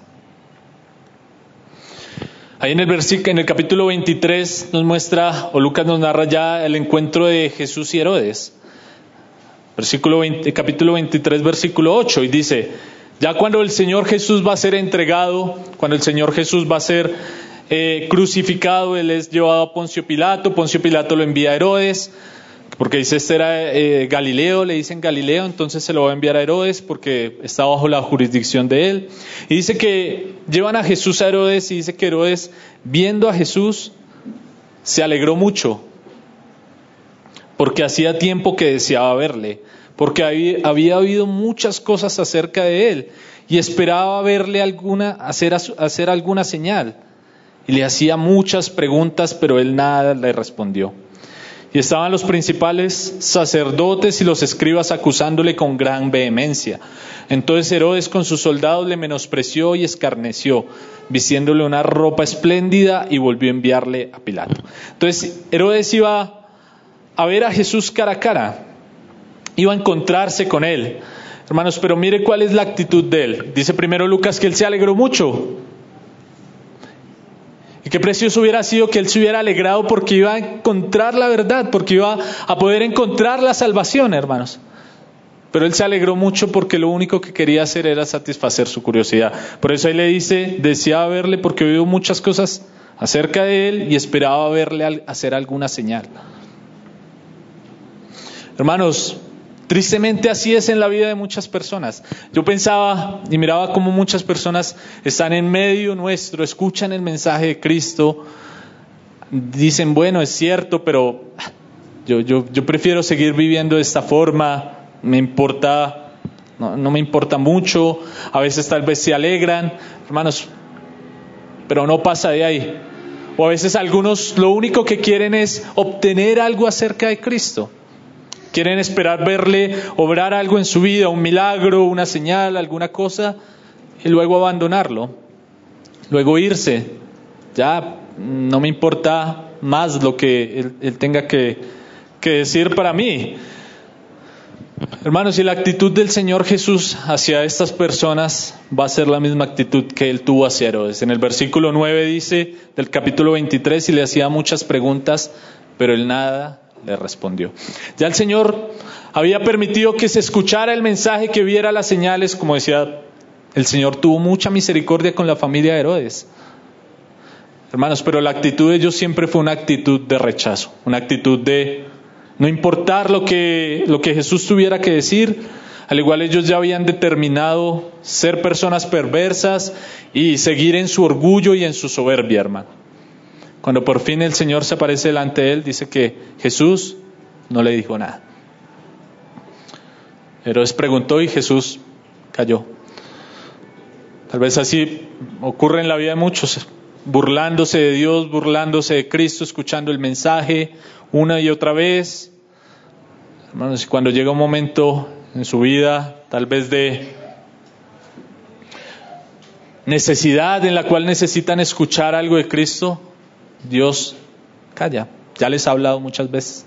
Speaker 1: Ahí en el versículo, en el capítulo veintitrés nos muestra, o Lucas nos narra ya el encuentro de Jesús y Herodes. Versículo veinte, capítulo veintitrés, versículo ocho, y dice, Ya cuando el Señor Jesús va a ser entregado, cuando el Señor Jesús va a ser eh, crucificado, Él es llevado a Poncio Pilato, Poncio Pilato lo envía a Herodes, porque dice este era eh, Galileo, le dicen Galileo, entonces se lo va a enviar a Herodes porque está bajo la jurisdicción de él. Y dice que llevan a Jesús a Herodes y dice que Herodes, viendo a Jesús, se alegró mucho, porque hacía tiempo que deseaba verle, porque había, había oído muchas cosas acerca de él y esperaba verle alguna, hacer, hacer alguna señal. Y le hacía muchas preguntas, pero él nada le respondió. Y estaban los principales sacerdotes y los escribas acusándole con gran vehemencia. Entonces Herodes con sus soldados le menospreció y escarneció, vistiéndole una ropa espléndida, y volvió a enviarle a Pilato. Entonces Herodes iba a ver a Jesús cara a cara, iba a encontrarse con él. Hermanos, pero mire cuál es la actitud de él. Dice primero Lucas que él se alegró mucho. Y qué precioso hubiera sido que él se hubiera alegrado porque iba a encontrar la verdad, porque iba a poder encontrar la salvación, hermanos. Pero él se alegró mucho porque lo único que quería hacer era satisfacer su curiosidad. Por eso ahí le dice, deseaba verle porque oído muchas cosas acerca de él y esperaba verle hacer alguna señal. Hermanos, tristemente así es en la vida de muchas personas. Yo pensaba y miraba cómo muchas personas están en medio nuestro, escuchan el mensaje de Cristo, dicen, bueno, es cierto, pero yo, yo, yo prefiero seguir viviendo de esta forma, me importa, no, no me importa mucho, a veces tal vez se alegran, hermanos, pero no pasa de ahí. O a veces algunos lo único que quieren es obtener algo acerca de Cristo. Quieren esperar verle obrar algo en su vida, un milagro, una señal, alguna cosa, y luego abandonarlo, luego irse. Ya no me importa más lo que él, él tenga que, que decir para mí. Hermanos, y la actitud del Señor Jesús hacia estas personas va a ser la misma actitud que Él tuvo hacia Herodes. En el versículo nueve dice del capítulo veintitrés, y le hacía muchas preguntas, pero él nada le respondió. Ya el Señor había permitido que se escuchara el mensaje, que viera las señales. Como decía, el Señor tuvo mucha misericordia con la familia de Herodes. Hermanos, pero la actitud de ellos siempre fue una actitud de rechazo, una actitud de no importar lo que, lo que Jesús tuviera que decir. Al igual ellos ya habían determinado ser personas perversas y seguir en su orgullo y en su soberbia, hermano. Cuando por fin el Señor se aparece delante de él, dice que Jesús no le dijo nada. Herodes preguntó y Jesús calló. Tal vez así ocurre en la vida de muchos, burlándose de Dios, burlándose de Cristo, escuchando el mensaje una y otra vez. Hermanos, cuando llega un momento en su vida, tal vez de necesidad, en la cual necesitan escuchar algo de Cristo, Dios calla. Ya les ha hablado muchas veces.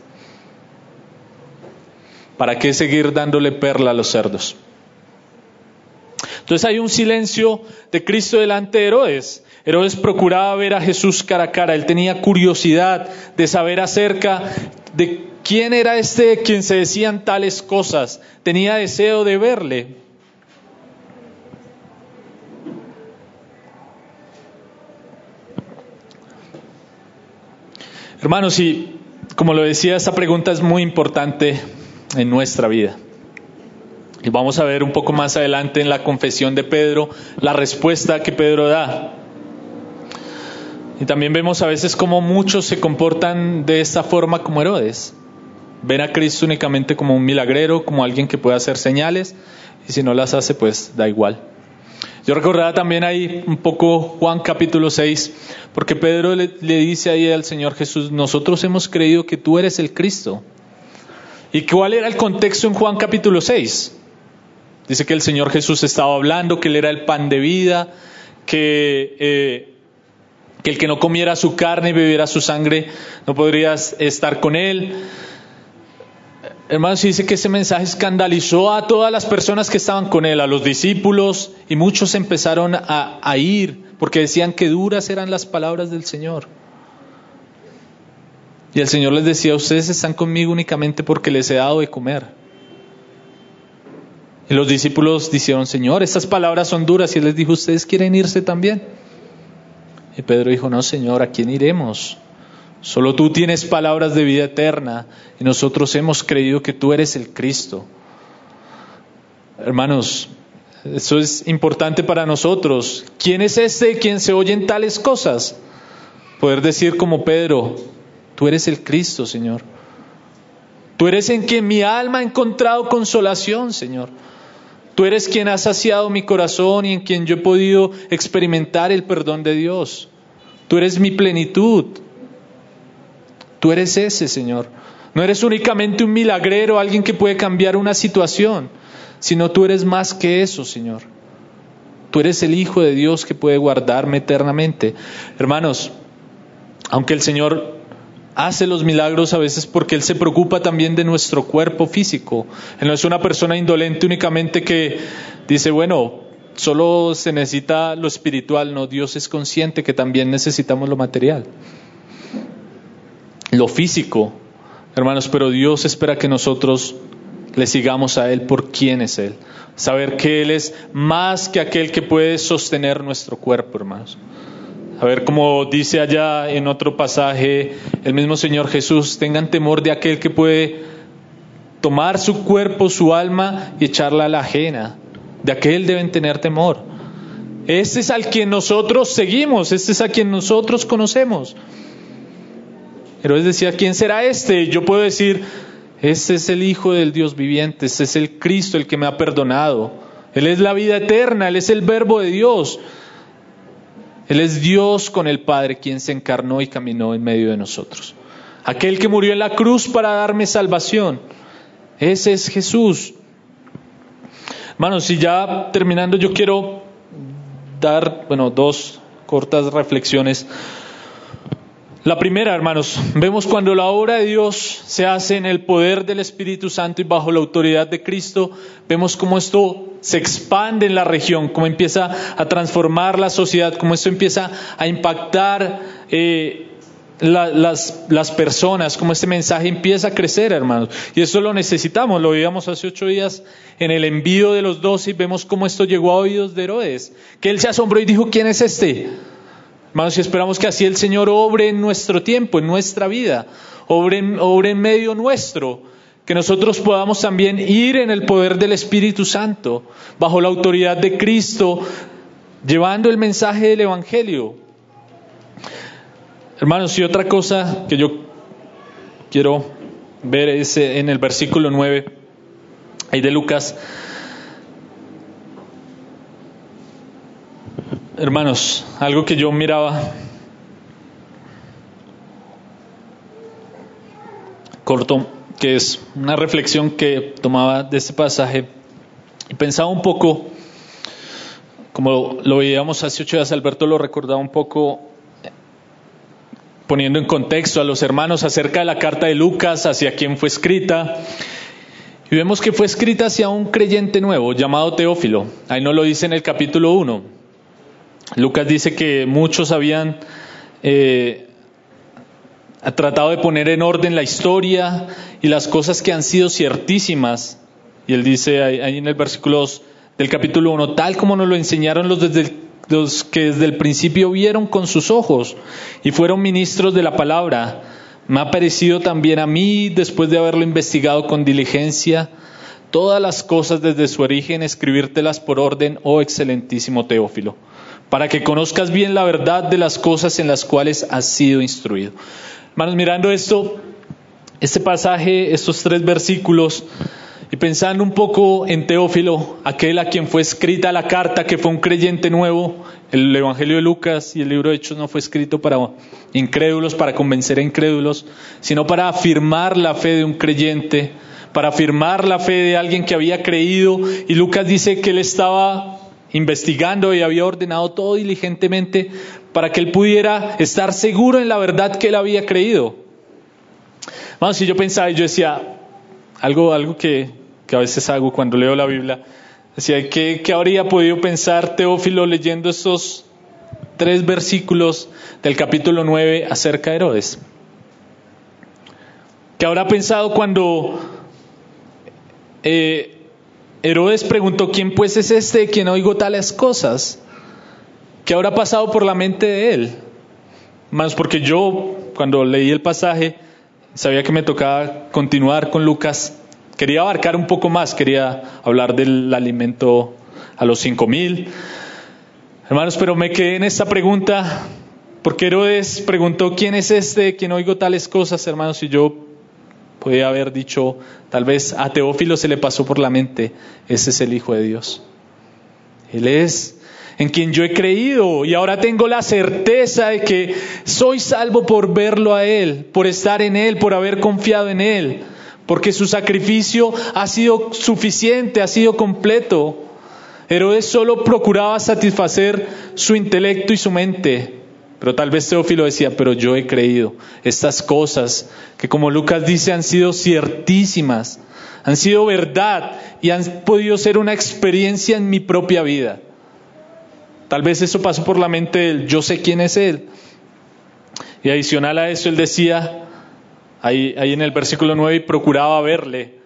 Speaker 1: ¿Para qué seguir dándole perla a los cerdos? Entonces hay un silencio de Cristo delante de Herodes. Herodes procuraba ver a Jesús cara a cara. Él tenía curiosidad de saber acerca de quién era este de quien se decían tales cosas. Tenía deseo de verle. Hermanos, y como lo decía, esta pregunta es muy importante en nuestra vida. Y vamos a ver un poco más adelante en la confesión de Pedro, la respuesta que Pedro da. Y también vemos a veces cómo muchos se comportan de esta forma como Herodes. Ven a Cristo únicamente como un milagrero, como alguien que puede hacer señales, y si no las hace, pues da igual. Yo recordaba también ahí un poco Juan capítulo seis, porque Pedro le, le dice ahí al Señor Jesús, nosotros hemos creído que tú eres el Cristo. ¿Y cuál era el contexto en Juan capítulo seis? Dice que el Señor Jesús estaba hablando, que Él era el pan de vida, que, eh, que el que no comiera su carne y bebiera su sangre no podría estar con Él. Hermanos, dice que ese mensaje escandalizó a todas las personas que estaban con Él, a los discípulos, y muchos empezaron a, a ir, porque decían que duras eran las palabras del Señor. Y el Señor les decía, ustedes están conmigo únicamente porque les he dado de comer. Y los discípulos dijeron: Señor, estas palabras son duras. Y él les dijo: ¿ustedes quieren irse también? Y Pedro dijo: no, Señor, ¿a quién iremos? Solo tú tienes palabras de vida eterna y nosotros hemos creído que tú eres el Cristo. Hermanos, eso es importante para nosotros. ¿Quién es este de quien se oyen tales cosas? Poder decir como Pedro: tú eres el Cristo, Señor. Tú eres en quien mi alma ha encontrado consolación, Señor. Tú eres quien ha saciado mi corazón y en quien yo he podido experimentar el perdón de Dios. Tú eres mi plenitud. Tú eres ese, Señor. No eres únicamente un milagrero, alguien que puede cambiar una situación, sino tú eres más que eso, Señor. Tú eres el Hijo de Dios que puede guardarme eternamente. Hermanos, aunque el Señor hace los milagros a veces porque Él se preocupa también de nuestro cuerpo físico. Él no es una persona indolente únicamente que dice: bueno, solo se necesita lo espiritual. No, Dios es consciente que también necesitamos lo material, lo físico, hermanos, pero Dios espera que nosotros le sigamos a Él por quién es Él. Saber que Él es más que aquel que puede sostener nuestro cuerpo, hermanos. A ver, como dice allá en otro pasaje el mismo Señor Jesús: tengan temor de aquel que puede tomar su cuerpo, su alma y echarla a la ajena. De aquel deben tener temor. Este es al quien nosotros seguimos, este es a quien nosotros conocemos. Pero Él decía: ¿quién será este? Yo puedo decir: este es el Hijo del Dios viviente, este es el Cristo, el que me ha perdonado. Él es la vida eterna, Él es el Verbo de Dios. Él es Dios con el Padre, quien se encarnó y caminó en medio de nosotros. Aquel que murió en la cruz para darme salvación. Ese es Jesús. Hermanos, y ya terminando, yo quiero dar, bueno, dos cortas reflexiones. La primera, hermanos, vemos cuando la obra de Dios se hace en el poder del Espíritu Santo y bajo la autoridad de Cristo, vemos cómo esto se expande en la región, cómo empieza a transformar la sociedad, cómo esto empieza a impactar eh, la, las, las personas, cómo este mensaje empieza a crecer, hermanos. Y eso lo necesitamos, lo veíamos hace ocho días en el envío de los doce y vemos cómo esto llegó a oídos de Herodes, que él se asombró y dijo: ¿quién es este? Hermanos, y esperamos que así el Señor obre en nuestro tiempo, en nuestra vida, obre en, obre en medio nuestro, que nosotros podamos también ir en el poder del Espíritu Santo, bajo la autoridad de Cristo, llevando el mensaje del Evangelio. Hermanos, y otra cosa que yo quiero ver es en el versículo nueve, ahí de Lucas. Hermanos, algo que yo miraba corto, que es una reflexión que tomaba de este pasaje y pensaba un poco, como lo veíamos hace ocho días, Alberto lo recordaba un poco, poniendo en contexto a los hermanos acerca de la carta de Lucas, hacia quién fue escrita. Y vemos que fue escrita hacia un creyente nuevo llamado Teófilo. Ahí no lo dice en el capítulo uno. Lucas dice que muchos habían eh, tratado de poner en orden la historia y las cosas que han sido ciertísimas. Y él dice ahí, ahí en el versículo dos del capítulo uno: tal como nos lo enseñaron los, desde el, los que desde el principio vieron con sus ojos y fueron ministros de la palabra, me ha parecido también a mí, después de haberlo investigado con diligencia, todas las cosas desde su origen, escribírtelas por orden, oh excelentísimo Teófilo, para que conozcas bien la verdad de las cosas en las cuales has sido instruido. Hermanos, mirando esto, este pasaje, estos tres versículos, y pensando un poco en Teófilo, aquel a quien fue escrita la carta, que fue un creyente nuevo. El Evangelio de Lucas y el libro de Hechos no fue escrito para incrédulos, para convencer a incrédulos, sino para afirmar la fe de un creyente, para afirmar la fe de alguien que había creído. Y Lucas dice que él estaba investigando y había ordenado todo diligentemente para que él pudiera estar seguro en la verdad que él había creído. Vamos, si yo pensaba y yo decía, algo, algo que, que a veces hago cuando leo la Biblia, decía, ¿qué, qué habría podido pensar Teófilo leyendo estos tres versículos del capítulo nueve acerca de Herodes? ¿Qué habrá pensado cuando eh, Herodes preguntó: ¿quién pues es este de quien oigo tales cosas? ¿Qué habrá pasado por la mente de él? Más porque yo, cuando leí el pasaje, sabía que me tocaba continuar con Lucas. Quería abarcar un poco más, quería hablar del alimento a los cinco mil. Hermanos, pero me quedé en esta pregunta, porque Herodes preguntó: ¿quién es este de quien oigo tales cosas, hermanos? Y yo podía haber dicho, tal vez a Teófilo se le pasó por la mente: ese es el Hijo de Dios. Él es en quien yo he creído y ahora tengo la certeza de que soy salvo por verlo a Él, por estar en Él, por haber confiado en Él, porque su sacrificio ha sido suficiente, ha sido completo. Herodes solo procuraba satisfacer su intelecto y su mente, pero tal vez Teófilo decía: pero yo he creído estas cosas que, como Lucas dice, han sido ciertísimas, han sido verdad y han podido ser una experiencia en mi propia vida. Tal vez eso pasó por la mente de él: yo sé quién es Él. Y adicional a eso, él decía, ahí, ahí en el versículo nueve, y procuraba verle.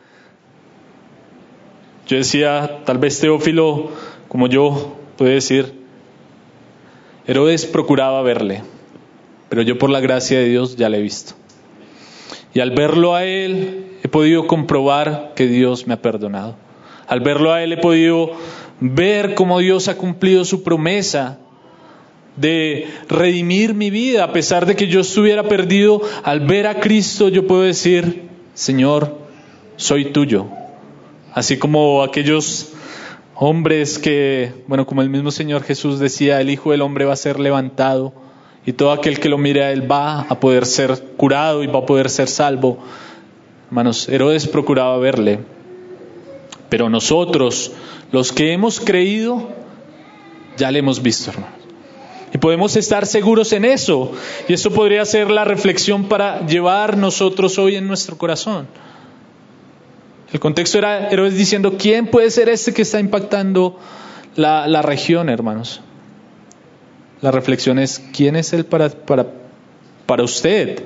Speaker 1: Yo decía, tal vez Teófilo, como yo, puede decir, Herodes procuraba verle, pero yo por la gracia de Dios ya le he visto. Y al verlo a él, he podido comprobar que Dios me ha perdonado. Al verlo a él, he podido ver cómo Dios ha cumplido su promesa de redimir mi vida. A pesar de que yo estuviera perdido, al ver a Cristo yo puedo decir: Señor, soy tuyo. Así como aquellos hombres que, bueno, como el mismo Señor Jesús decía, el Hijo del Hombre va a ser levantado y todo aquel que lo mire a Él va a poder ser curado y va a poder ser salvo. Hermanos, Herodes procuraba verle, pero nosotros, los que hemos creído, ya le hemos visto, hermanos. Y podemos estar seguros en eso. Y eso podría ser la reflexión para llevar nosotros hoy en nuestro corazón. El contexto era Herodes diciendo: ¿quién puede ser este que está impactando la, la región, hermanos? La reflexión es: ¿quién es Él para, para, para usted?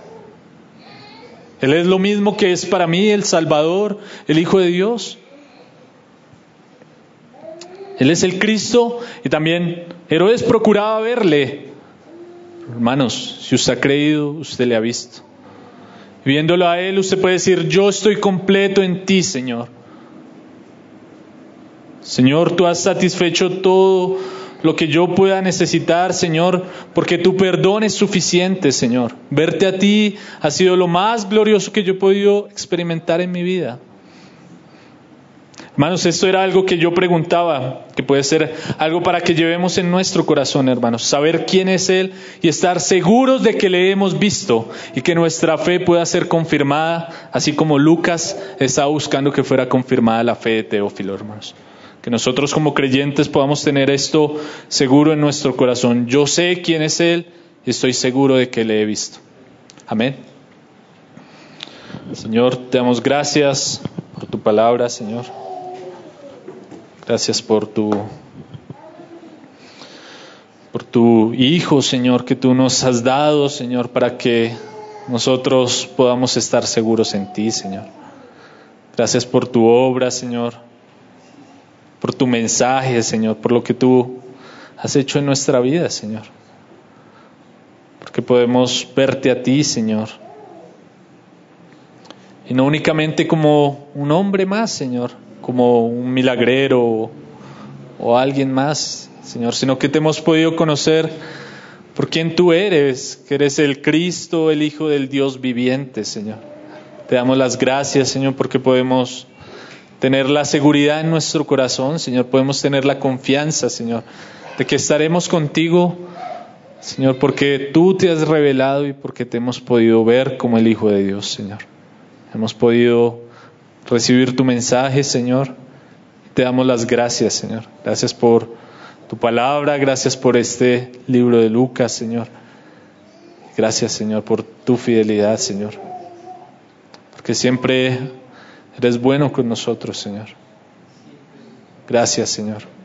Speaker 1: Él es lo mismo que es para mí el Salvador, el Hijo de Dios. Él es el Cristo. Y también Herodes procuraba verle. Hermanos, si usted ha creído, usted le ha visto. Viéndolo a Él, usted puede decir: yo estoy completo en ti, Señor. Señor, tú has satisfecho todo lo que yo pueda necesitar, Señor, porque tu perdón es suficiente, Señor. Verte a ti ha sido lo más glorioso que yo he podido experimentar en mi vida. Hermanos, esto era algo que yo preguntaba, que puede ser algo para que llevemos en nuestro corazón, hermanos. Saber quién es Él y estar seguros de que le hemos visto y que nuestra fe pueda ser confirmada, así como Lucas estaba buscando que fuera confirmada la fe de Teófilo, hermanos. Que nosotros como creyentes podamos tener esto seguro en nuestro corazón. Yo sé quién es Él y estoy seguro de que le he visto. Amén. Señor, te damos gracias por tu palabra, Señor. Gracias por tu, por tu Hijo, Señor, que tú nos has dado, Señor, para que nosotros podamos estar seguros en ti, Señor. Gracias por tu obra, Señor, por tu mensaje, Señor, por lo que tú has hecho en nuestra vida, Señor. Porque podemos verte a ti, Señor. Y no únicamente como un hombre más, Señor, como un milagrero o, o alguien más, Señor, sino que te hemos podido conocer por quien tú eres, que eres el Cristo, el Hijo del Dios viviente, Señor. Te damos las gracias, Señor, porque podemos tener la seguridad en nuestro corazón, Señor, podemos tener la confianza, Señor, de que estaremos contigo, Señor, porque tú te has revelado y porque te hemos podido ver como el Hijo de Dios, Señor. Hemos podido recibir tu mensaje, Señor. Te damos las gracias, Señor. Gracias por tu palabra, gracias por este libro de Lucas, Señor. Gracias, Señor, por tu fidelidad, Señor. Porque siempre eres bueno con nosotros, Señor. Gracias, Señor.